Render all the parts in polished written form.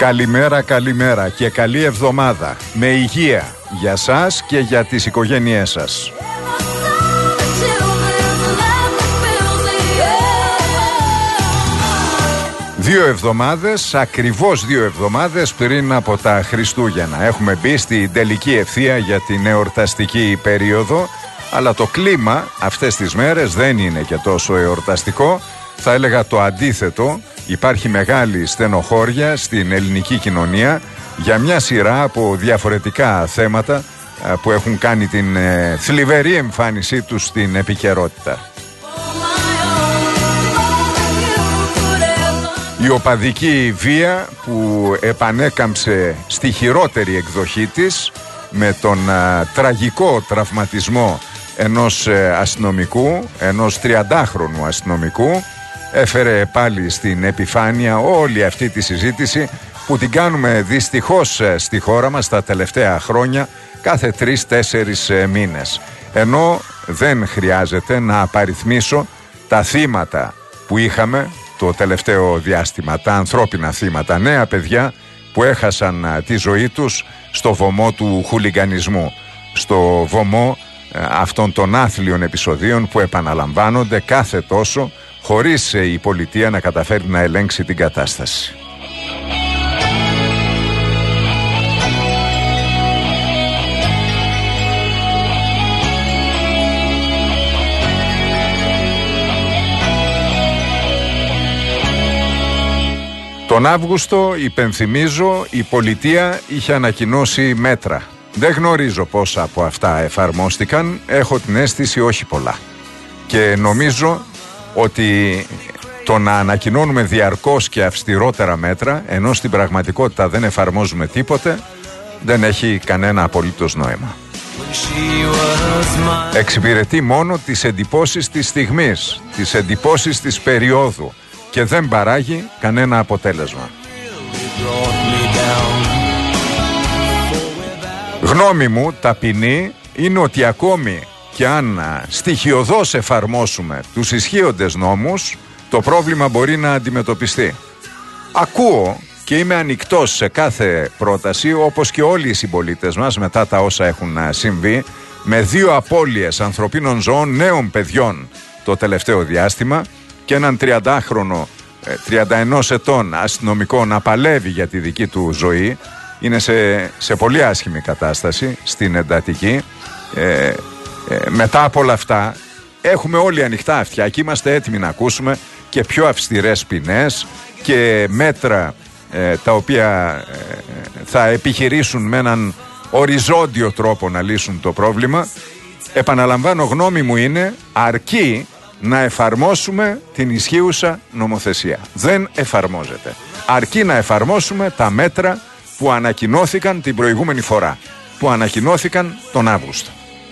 Καλημέρα, καλημέρα και καλή εβδομάδα. Με υγεία για σας και για τις οικογένειές σας. Ακριβώς 2 εβδομάδες πριν από τα Χριστούγεννα. Έχουμε μπει στην τελική ευθεία για την εορταστική περίοδο, αλλά το κλίμα αυτές τις μέρες δεν είναι και τόσο εορταστικό. Θα έλεγα το αντίθετο. Υπάρχει μεγάλη στενοχώρια στην ελληνική κοινωνία για μια σειρά από διαφορετικά θέματα που έχουν κάνει την θλιβερή εμφάνισή τους στην επικαιρότητα. Η οπαδική βία που επανέκαμψε στη χειρότερη εκδοχή της με τον τραγικό τραυματισμό ενός αστυνομικού, ενός 30χρονου αστυνομικού, έφερε πάλι στην επιφάνεια όλη αυτή τη συζήτηση που την κάνουμε δυστυχώς στη χώρα μας τα τελευταία χρόνια κάθε 3-4 μήνες. Ενώ δεν χρειάζεται να απαριθμίσω τα θύματα που είχαμε το τελευταίο διάστημα, τα ανθρώπινα θύματα, νέα παιδιά που έχασαν τη ζωή τους στο βωμό του χουλιγκανισμού, στο βωμό αυτών των άθλιων επεισοδίων που επαναλαμβάνονται κάθε τόσο χωρίς η πολιτεία να καταφέρει να ελέγξει την κατάσταση. Τον Αύγουστο, υπενθυμίζω, η πολιτεία είχε ανακοινώσει μέτρα. Δεν γνωρίζω πόσα από αυτά εφαρμόστηκαν, έχω την αίσθηση όχι πολλά. Και νομίζω ότι το να ανακοινώνουμε διαρκώς και αυστηρότερα μέτρα, ενώ στην πραγματικότητα δεν εφαρμόζουμε τίποτε, δεν έχει κανένα απολύτως νόημα. Εξυπηρετεί μόνο τις εντυπώσεις της στιγμής, τις εντυπώσεις της περίοδου και δεν παράγει κανένα αποτέλεσμα. Γνώμη μου ταπεινή είναι ότι ακόμη και αν στοιχειωδώς εφαρμόσουμε τους ισχύοντες νόμους, το πρόβλημα μπορεί να αντιμετωπιστεί. Ακούω και είμαι ανοιχτός σε κάθε πρόταση, όπως και όλοι οι συμπολίτες μας μετά τα όσα έχουν συμβεί, με 2 απώλειες ανθρωπίνων ζώων, νέων παιδιών το τελευταίο διάστημα και έναν 30χρονο, 31 ετών αστυνομικό να παλεύει για τη δική του ζωή. Είναι σε πολύ άσχημη κατάσταση στην εντατική. Μετά από όλα αυτά έχουμε όλοι ανοιχτά αυτιά και είμαστε έτοιμοι να ακούσουμε και πιο αυστηρές ποινές και μέτρα τα οποία θα επιχειρήσουν με έναν οριζόντιο τρόπο να λύσουν το πρόβλημα. Επαναλαμβάνω, γνώμη μου είναι αρκεί να εφαρμόσουμε την ισχύουσα νομοθεσία. Δεν εφαρμόζεται. Αρκεί να εφαρμόσουμε τα μέτρα που ανακοινώθηκαν την προηγούμενη φορά, που ανακοινώθηκαν τον Αύγουστο.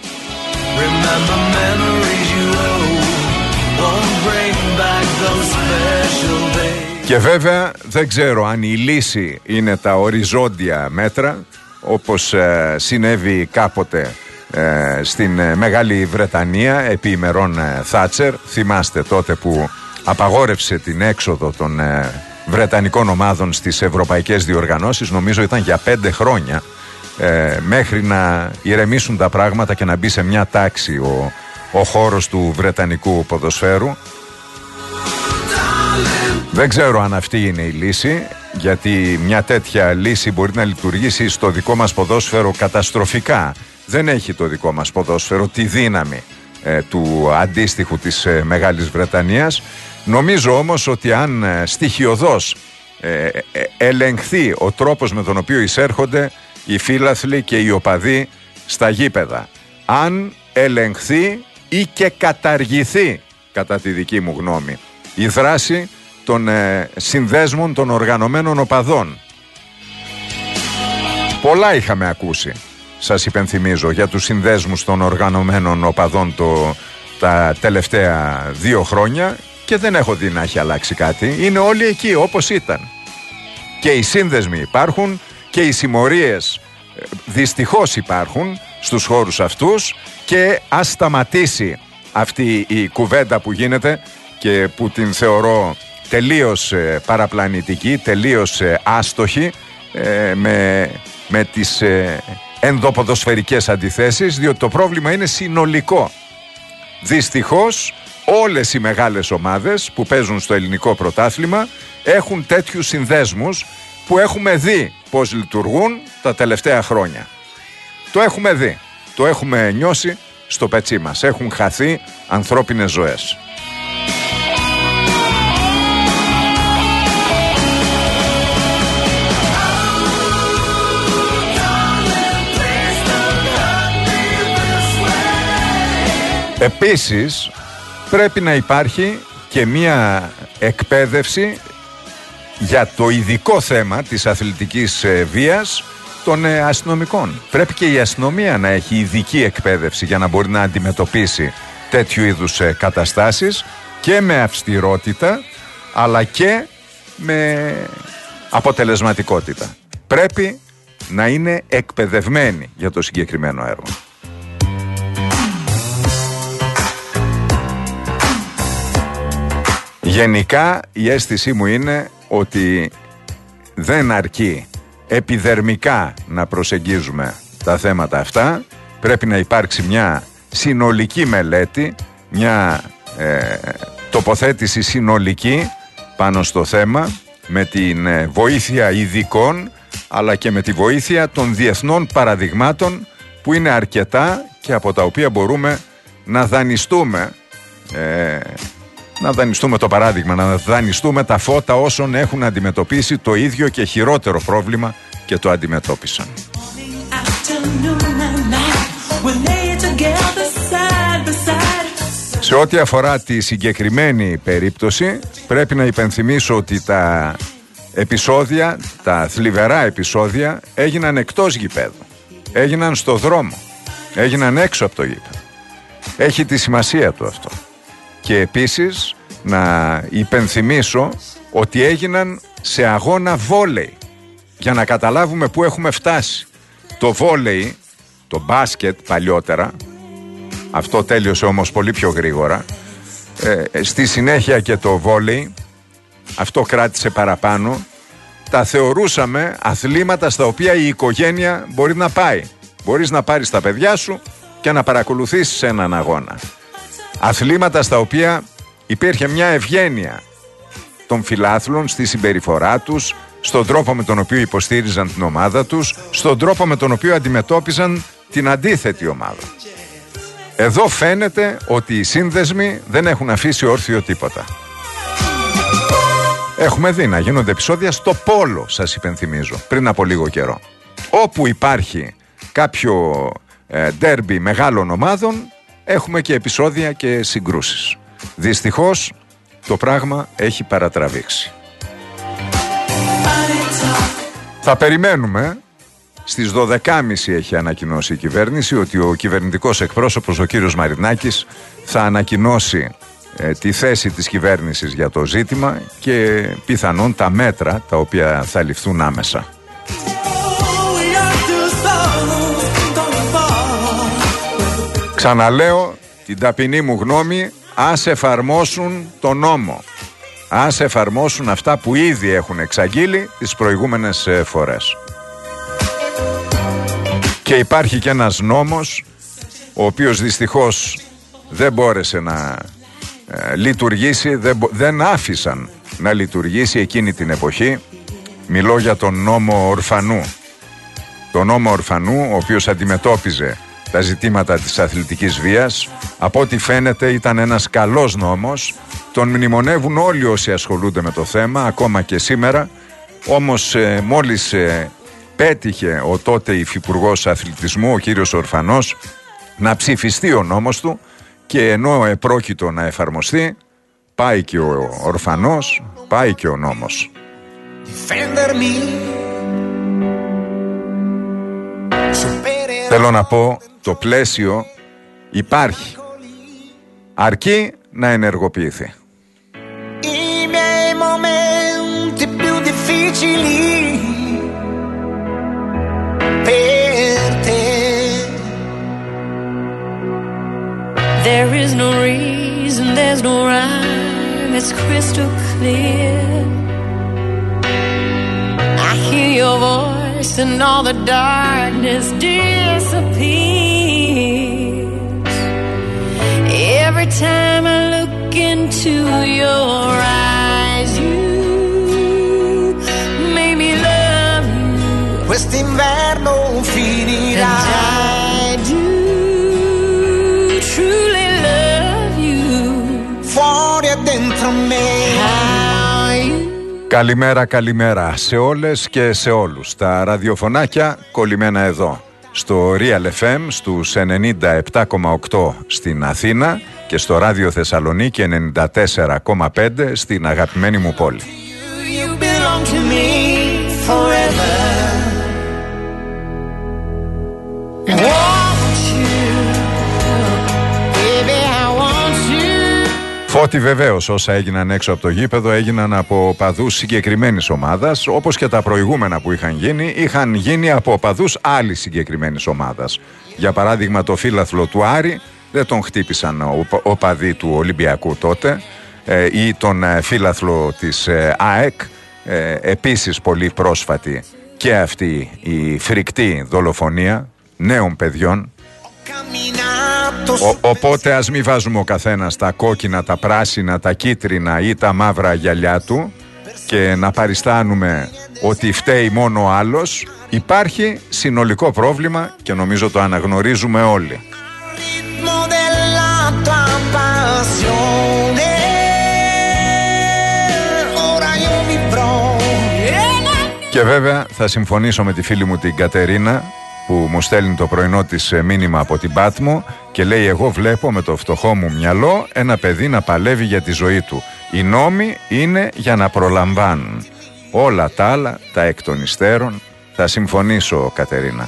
Και βέβαια δεν ξέρω αν η λύση είναι τα οριζόντια μέτρα, όπως συνέβη κάποτε στην Μεγάλη Βρετανία επί ημερών Θάτσερ. Θυμάστε τότε που απαγόρευσε την έξοδο των βρετανικών ομάδων στις ευρωπαϊκές διοργανώσεις, νομίζω ήταν για 5 χρόνια, μέχρι να ηρεμήσουν τα πράγματα και να μπει σε μια τάξη ο χώρος του βρετανικού ποδοσφαίρου. Δεν ξέρω αν αυτή είναι η λύση, γιατί μια τέτοια λύση μπορεί να λειτουργήσει στο δικό μας ποδόσφαιρο καταστροφικά. Δεν έχει το δικό μας ποδόσφαιρο τη δύναμη του αντίστοιχου της Μεγάλης Βρετανίας. Νομίζω όμως ότι αν στοιχειωδώς ελεγχθεί ο τρόπος με τον οποίο εισέρχονται οι φίλαθλοι και οι οπαδοί στα γήπεδα, αν ελεγχθεί ή και καταργηθεί, κατά τη δική μου γνώμη, η δράση των συνδέσμων των οργανωμένων οπαδών. Πολλά είχαμε ακούσει, σας υπενθυμίζω, για τους συνδέσμους των οργανωμένων οπαδών τα τελευταία 2 χρόνια και δεν έχω δει να έχει αλλάξει κάτι. Είναι όλοι εκεί όπως ήταν. Και οι σύνδεσμοι υπάρχουν και οι συμμορίες δυστυχώς υπάρχουν στους χώρους αυτούς και ας σταματήσει αυτή η κουβέντα που γίνεται και που την θεωρώ τελείως παραπλανητική, τελείως άστοχη, με τις ενδοποδοσφαιρικές αντιθέσεις, διότι το πρόβλημα είναι συνολικό. Δυστυχώς όλες οι μεγάλες ομάδες που παίζουν στο ελληνικό πρωτάθλημα έχουν τέτοιους συνδέσμους που έχουμε δει πώς λειτουργούν τα τελευταία χρόνια. Το έχουμε δει, το έχουμε νιώσει στο πετσί μας. Έχουν χαθεί ανθρώπινες ζωές. Επίσης πρέπει να υπάρχει και μία εκπαίδευση για το ειδικό θέμα της αθλητικής βίας των αστυνομικών. Πρέπει και η αστυνομία να έχει ειδική εκπαίδευση για να μπορεί να αντιμετωπίσει τέτοιου είδους καταστάσεις και με αυστηρότητα αλλά και με αποτελεσματικότητα. Πρέπει να είναι εκπαιδευμένοι για το συγκεκριμένο έργο. Γενικά η αίσθησή μου είναι ότι δεν αρκεί επιδερμικά να προσεγγίζουμε τα θέματα αυτά. Πρέπει να υπάρξει μια συνολική μελέτη, μια τοποθέτηση συνολική πάνω στο θέμα, με την βοήθεια ειδικών αλλά και με τη βοήθεια των διεθνών παραδειγμάτων που είναι αρκετά και από τα οποία μπορούμε να δανειστούμε το παράδειγμα, να δανειστούμε τα φώτα όσων έχουν αντιμετωπίσει το ίδιο και χειρότερο πρόβλημα και το αντιμετώπισαν. Σε ό,τι αφορά τη συγκεκριμένη περίπτωση, πρέπει να υπενθυμίσω ότι τα επεισόδια, τα θλιβερά επεισόδια έγιναν εκτός γηπέδου, έγιναν στο δρόμο, έγιναν έξω από το γήπεδο. Έχει τη σημασία του αυτό. Και επίσης να υπενθυμίσω ότι έγιναν σε αγώνα βόλεϊ, για να καταλάβουμε πού έχουμε φτάσει. Το βόλεϊ, το μπάσκετ παλιότερα, αυτό τέλειωσε όμως πολύ πιο γρήγορα, στη συνέχεια και το βόλεϊ, αυτό κράτησε παραπάνω, τα θεωρούσαμε αθλήματα στα οποία η οικογένεια μπορεί να πάει. Μπορείς να πάρεις τα παιδιά σου και να παρακολουθήσεις έναν αγώνα. Αθλήματα στα οποία υπήρχε μια ευγένεια των φιλάθλων στη συμπεριφορά τους, στον τρόπο με τον οποίο υποστήριζαν την ομάδα τους, στον τρόπο με τον οποίο αντιμετώπιζαν την αντίθετη ομάδα. Εδώ φαίνεται ότι οι σύνδεσμοι δεν έχουν αφήσει όρθιο τίποτα. Έχουμε δει να γίνονται επεισόδια στο πόλο, σας υπενθυμίζω, πριν από λίγο καιρό. Όπου υπάρχει κάποιο ντέρμπι μεγάλων ομάδων, έχουμε και επεισόδια και συγκρούσεις. Δυστυχώς το πράγμα έχει παρατραβήξει. Θα περιμένουμε. Στις 12.30 έχει ανακοινώσει η κυβέρνηση ότι ο κυβερνητικός εκπρόσωπος, ο κύριος Μαρινάκης, θα ανακοινώσει τη θέση της κυβέρνησης για το ζήτημα και πιθανόν τα μέτρα τα οποία θα ληφθούν άμεσα. Ξαναλέω την ταπεινή μου γνώμη, ας εφαρμόσουν τον νόμο. Ας εφαρμόσουν αυτά που ήδη έχουν εξαγγείλει τις προηγούμενες φορές. Και υπάρχει και ένας νόμος, ο οποίος δυστυχώς δεν μπόρεσε να λειτουργήσει, δεν άφησαν να λειτουργήσει εκείνη την εποχή. Μιλώ για τον νόμο Ορφανού. Τον νόμο Ορφανού, ο οποίος αντιμετώπιζε τα ζητήματα της αθλητικής βίας. Από ό,τι φαίνεται ήταν ένας καλός νόμος. Τον μνημονεύουν όλοι όσοι ασχολούνται με το θέμα, ακόμα και σήμερα. Όμως μόλις πέτυχε ο τότε υφυπουργός αθλητισμού, ο κύριος Ορφανός, να ψηφιστεί ο νόμος του, και ενώ επρόκειτο να εφαρμοστεί, πάει και ο Ορφανός, πάει και ο νόμος. Θέλω να πω, το πλαίσιο υπάρχει, αρκεί να ενεργοποιηθεί. I miei momenti più difficili per te. There is no reason, there's no rhyme it's crystal clear. I hear your voice and all the darkness disappears. Every time I look into your eyes, you make me love you. Quest'inverno finirà. And I do truly love you. Fuori e dentro me. How you. Καλημέρα, καλημέρα σε όλες και σε όλους. Τα ραδιοφωνάκια κολλημένα εδώ στο Real FM στους 97,8 στην Αθήνα και στο Ράδιο Θεσσαλονίκη 94,5 στην αγαπημένη μου πόλη. You belong to me forever. Φώτη, βεβαίως, όσα έγιναν έξω από το γήπεδο έγιναν από οπαδούς συγκεκριμένης ομάδας, όπως και τα προηγούμενα που είχαν γίνει από οπαδούς άλλης συγκεκριμένης ομάδας. Για παράδειγμα, το φύλαθλο του Άρη δεν τον χτύπησαν οπαδοί του Ολυμπιακού τότε, ή τον φύλαθλο της ΑΕΚ, επίσης πολύ πρόσφατη και αυτή η φρικτή δολοφονία νέων παιδιών. Οπότε ας μην βάζουμε ο καθένας τα κόκκινα, τα πράσινα, τα κίτρινα ή τα μαύρα γυαλιά του και να παριστάνουμε ότι φταίει μόνο ο άλλος. Υπάρχει συνολικό πρόβλημα και νομίζω το αναγνωρίζουμε όλοι. Και βέβαια θα συμφωνήσω με τη φίλη μου την Κατερίνα που μου στέλνει το πρωινό της μήνυμα από την Πάτμο και λέει: εγώ βλέπω με το φτωχό μου μυαλό ένα παιδί να παλεύει για τη ζωή του. Οι νόμοι είναι για να προλαμβάνουν. Όλα τα άλλα, τα εκ των υστέρων. Θα συμφωνήσω, Κατερίνα.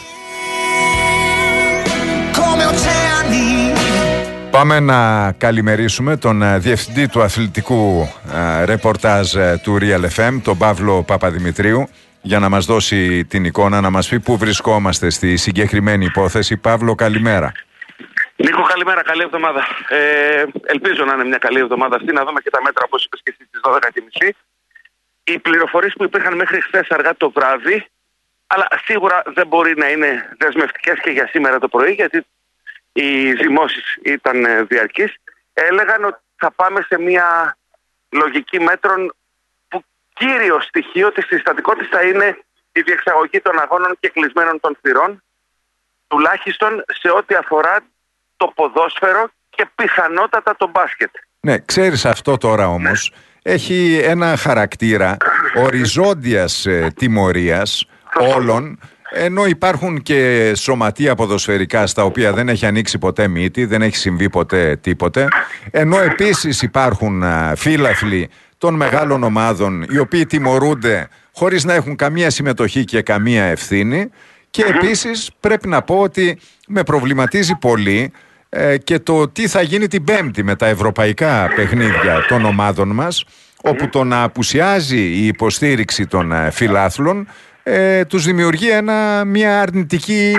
Πάμε να καλημερίσουμε τον διευθυντή του αθλητικού ρεπορτάζ του Real FM, τον Παύλο Παπαδημητρίου, για να μας δώσει την εικόνα, να μας πει πού βρισκόμαστε στη συγκεκριμένη υπόθεση. Παύλο, καλημέρα. Νίκο, καλημέρα, καλή εβδομάδα. Ελπίζω να είναι μια καλή εβδομάδα αυτή, να δούμε και τα μέτρα όπως είπες και εσύ στις 12:30. Οι πληροφορίες που υπήρχαν μέχρι χθες αργά το βράδυ, αλλά σίγουρα δεν μπορεί να είναι δεσμευτικές και για σήμερα το πρωί, γιατί οι ζυμώσεις ήταν διαρκείς, έλεγαν ότι θα πάμε σε μια λογική μέτρων που κύριο στοιχείο της συστατικότητας θα είναι η διεξαγωγή των αγώνων και κλεισμένων των θυρών, τουλάχιστον σε ό,τι αφορά το ποδόσφαιρο και πιθανότατα το μπάσκετ. Ναι, ξέρεις, αυτό τώρα όμως έχει ένα χαρακτήρα οριζόντιας τιμωρίας όλων, ενώ υπάρχουν και σωματεία ποδοσφαιρικά στα οποία δεν έχει ανοίξει ποτέ μύτη, δεν έχει συμβεί ποτέ τίποτε, ενώ επίσης υπάρχουν φύλαθλοι των μεγάλων ομάδων οι οποίοι τιμωρούνται χωρίς να έχουν καμία συμμετοχή και καμία ευθύνη. Και επίσης πρέπει να πω ότι με προβληματίζει πολύ και το τι θα γίνει την Πέμπτη με τα ευρωπαϊκά παιχνίδια των ομάδων μας, όπου το να απουσιάζει η υποστήριξη των φιλάθλων τους δημιουργεί μια αρνητική...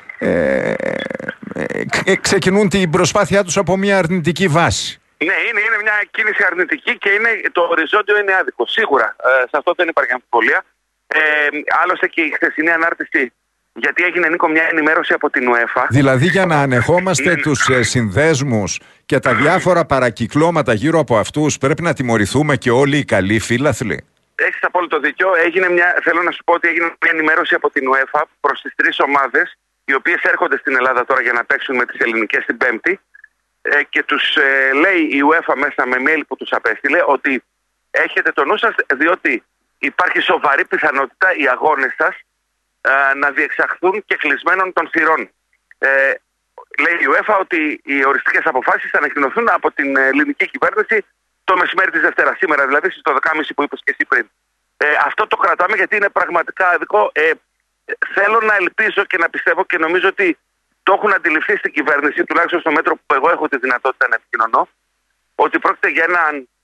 ξεκινούν την προσπάθειά τους από μια αρνητική βάση. Ναι, είναι μια κίνηση αρνητική και το οριζόντιο είναι άδικο. Σίγουρα, σε αυτό δεν υπάρχει αμφιβολία. Άλλωστε και η χθεσινή ανάρτηση, γιατί έγινε, Νίκο, μια ενημέρωση από την UEFA. Δηλαδή για να ανεχόμαστε τους συνδέσμους και τα διάφορα παρακυκλώματα γύρω από αυτούς, πρέπει να τιμωρηθούμε και όλοι οι καλοί φίλαθλοι. Έχεις απόλυτο δίκιο. Θέλω να σου πω ότι έγινε μια ενημέρωση από την UEFA προς τις 3 ομάδες, οι οποίες έρχονται στην Ελλάδα τώρα για να παίξουν με τις ελληνικές την Πέμπτη. Και τους λέει η UEFA μέσα με mail που τους απέστειλε ότι έχετε το νου σας, διότι υπάρχει σοβαρή πιθανότητα οι αγώνες σας να διεξαχθούν και κλεισμένων των θυρών. Λέει η UEFA ότι οι οριστικές αποφάσεις θα ανακοινωθούν από την ελληνική κυβέρνηση το μεσημέρι της Δευτέρας, σήμερα δηλαδή στις 12:30 που είπες και εσύ πριν. Αυτό το κρατάμε γιατί είναι πραγματικά αδικό. Θέλω να ελπίζω και να πιστεύω και νομίζω ότι το έχουν αντιληφθεί στην κυβέρνηση, τουλάχιστον στο μέτρο που εγώ έχω τη δυνατότητα να επικοινωνώ, ότι πρόκειται για ένα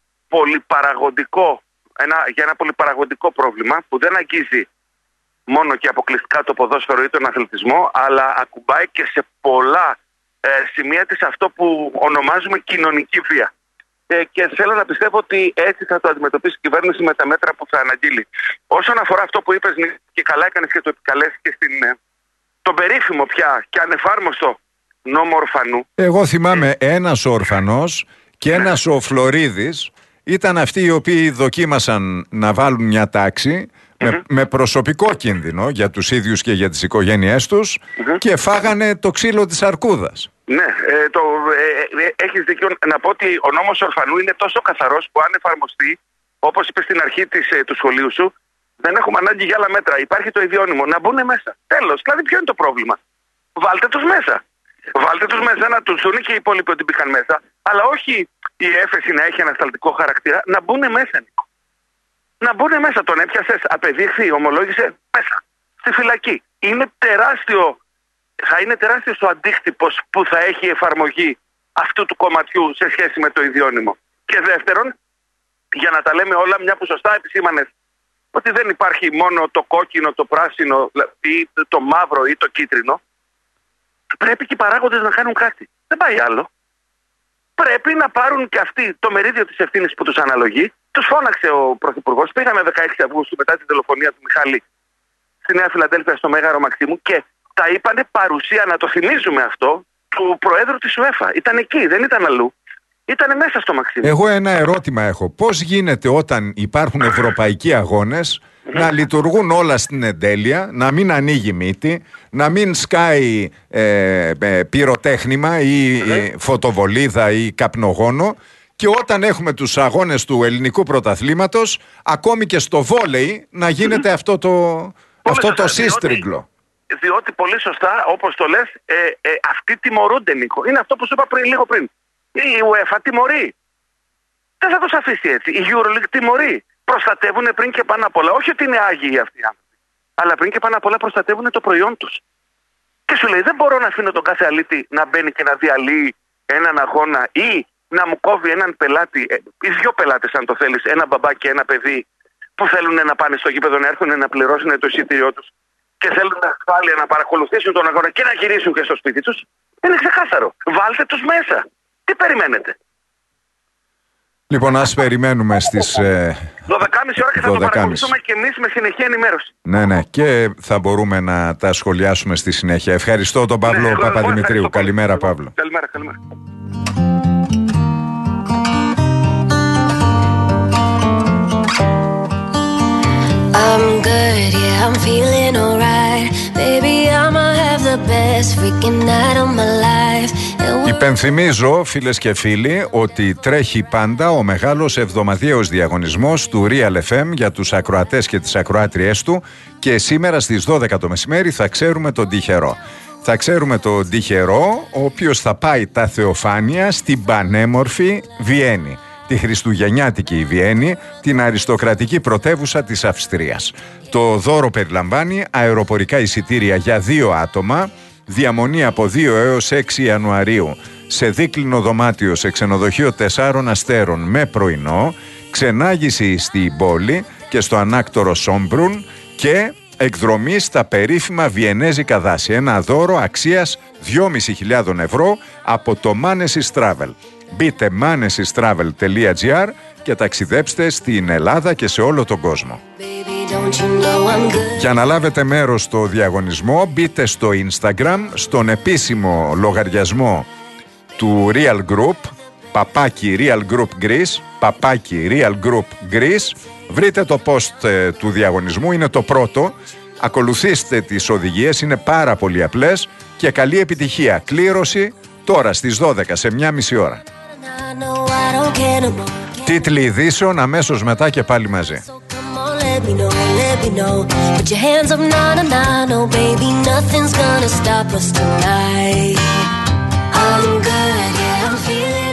πολυπαραγωγικό πρόβλημα που δεν αγγίζει μόνο και αποκλειστικά το ποδόσφαιρο ή τον αθλητισμό, αλλά ακουμπάει και σε πολλά σημεία της αυτό που ονομάζουμε κοινωνική βία. και θέλω να πιστεύω ότι έτσι θα το αντιμετωπίσει η κυβέρνηση με τα μέτρα που θα αναγγείλει. Όσον αφορά αυτό που είπες, και καλά έκανες και το επικαλέσεις και τον περίφημο πια και ανεφάρμοστο νόμο ορφανού. Εγώ θυμάμαι ένας ο ορφανός και ένας ο Φλωρίδης ήταν αυτοί οι οποίοι δοκίμασαν να βάλουν μια τάξη με προσωπικό κίνδυνο για τους ίδιους και για τις οικογένειές τους και φάγανε το ξύλο της αρκούδας. Ναι, έχεις δίκιο να πω ότι ο νόμος ορφανού είναι τόσο καθαρός που αν εφαρμοστεί, όπως είπες στην αρχή του σχολείου σου, δεν έχουμε ανάγκη για άλλα μέτρα. Υπάρχει το ιδιώνυμο. Να μπουν μέσα. Τέλος. Δηλαδή, ποιο είναι το πρόβλημα? Βάλτε τους μέσα. Βάλτε τους μέσα να τους δουν και οι υπόλοιποι ότι μπήκαν μέσα. Αλλά όχι η έφεση να έχει ανασταλτικό χαρακτήρα. Να μπουν μέσα, Νίκο. Να μπουν μέσα. Τον έπιασες, απεδείχθη, ομολόγησε μέσα. Στη φυλακή. Θα είναι τεράστιος ο αντίκτυπος που θα έχει η εφαρμογή αυτού του κομματιού σε σχέση με το ιδιώνυμο. Και δεύτερον, για να τα λέμε όλα, μια που σωστά επισήμανες ότι δεν υπάρχει μόνο το κόκκινο, το πράσινο ή το μαύρο ή το κίτρινο, πρέπει και οι παράγοντες να κάνουν κάτι. Δεν πάει άλλο. Πρέπει να πάρουν και αυτοί το μερίδιο της ευθύνης που τους αναλογεί. Τους φώναξε ο Πρωθυπουργός. Πήγαμε 16 Αυγούστου μετά την δολοφονία του Μιχάλη στη Νέα Φιλαδέλφια στο Μέγαρο Μαξίμου και τα είπανε παρουσία, να το θυμίζουμε αυτό, του Προέδρου της UEFA. Ήταν εκεί, δεν ήταν αλλού. Ήταν μέσα στο Μαξίμου. Εγώ ένα ερώτημα έχω. Πώς γίνεται όταν υπάρχουν ευρωπαϊκοί αγώνες να λειτουργούν όλα στην εντέλεια, να μην ανοίγει μύτη, να μην σκάει πυροτέχνημα ή φωτοβολίδα ή καπνογόνο, και όταν έχουμε τους αγώνες του ελληνικού πρωταθλήματος, ακόμη και στο βόλεϊ να γίνεται αυτό το σύστριγγλο. Διότι πολύ σωστά, όπως το λες, αυτοί τιμωρούνται, Νίκο. Είναι αυτό που σου είπα λίγο πριν. Η UEFA τιμωρεί. Δεν θα τους αφήσει έτσι. Η EuroLeague τιμωρεί. Προστατεύουν πριν και πάνω απ' όλα. Όχι ότι είναι άγιοι αυτοί οι άνθρωποι. Αλλά πριν και πάνω απ' όλα προστατεύουν το προϊόν τους. Και σου λέει, δεν μπορώ να αφήνω τον κάθε αλήτη να μπαίνει και να διαλύει έναν αγώνα ή να μου κόβει έναν πελάτη, ή δύο πελάτες αν το θέλεις, ένα μπαμπά και ένα παιδί που θέλουν να πάνε στο γήπεδο, να έρθουν να πληρώσουν το εισιτήριό τους και θέλουν ασφάλεια να παρακολουθήσουν τον αγώνα και να γυρίσουν και στο σπίτι τους. Είναι ξεκάθαρο. Βάλτε τους μέσα. Τι περιμένετε? Λοιπόν, ας περιμένουμε στις 12.30 ώρα και θα το παρακολουθούμε και εμείς με συνεχή ενημέρωση. Ναι, και θα μπορούμε να τα σχολιάσουμε στη συνέχεια. Ευχαριστώ τον Παύλο Παπαδημητρίου. Καλημέρα, Παύλο. Καλημέρα. I'm good, yeah, I'm feeling alright. Baby, I'ma have the best freaking night of my life. Υπενθυμίζω, φίλες και φίλοι, ότι τρέχει πάντα ο μεγάλος εβδομαδιαίος διαγωνισμός του Real FM για τους ακροατές και τις ακροάτριές του, και σήμερα στις 12 το μεσημέρι θα ξέρουμε τον τυχερό. Θα ξέρουμε τον τυχερό, ο οποίος θα πάει τα Θεοφάνεια στην πανέμορφη Βιέννη, τη χριστουγεννιάτικη Βιέννη, την αριστοκρατική πρωτεύουσα της Αυστρίας. Το δώρο περιλαμβάνει αεροπορικά εισιτήρια για 2 άτομα, διαμονή από 2 έως 6 Ιανουαρίου σε δίκλινο δωμάτιο σε ξενοδοχείο 4 αστέρων με πρωινό, ξενάγηση στην πόλη και στο ανάκτορο Σόμπρουν και εκδρομή στα περίφημα βιενέζικα δάση. Ένα δώρο αξίας 2.500 ευρώ από το Manesis Travel. Μπείτε manesistravel.gr και ταξιδέψτε στην Ελλάδα και σε όλο τον κόσμο. Για να λάβετε μέρος στο διαγωνισμό, μπείτε στο Instagram, στον επίσημο λογαριασμό του Real Group, παπάκι Real Group Greece, παπάκι Real Group Greece. Βρείτε το post του διαγωνισμού, είναι το πρώτο. Ακολουθήστε τις οδηγίες, είναι πάρα πολύ απλές και καλή επιτυχία. Κλήρωση τώρα στις 12 σε 1,5 ώρα. Τίτλοι ειδήσεων αμέσως μετά και πάλι μαζί. Let me know. Put your hands up, nah, no, baby, nothing's gonna stop us tonight. I'm good, yeah, I'm feeling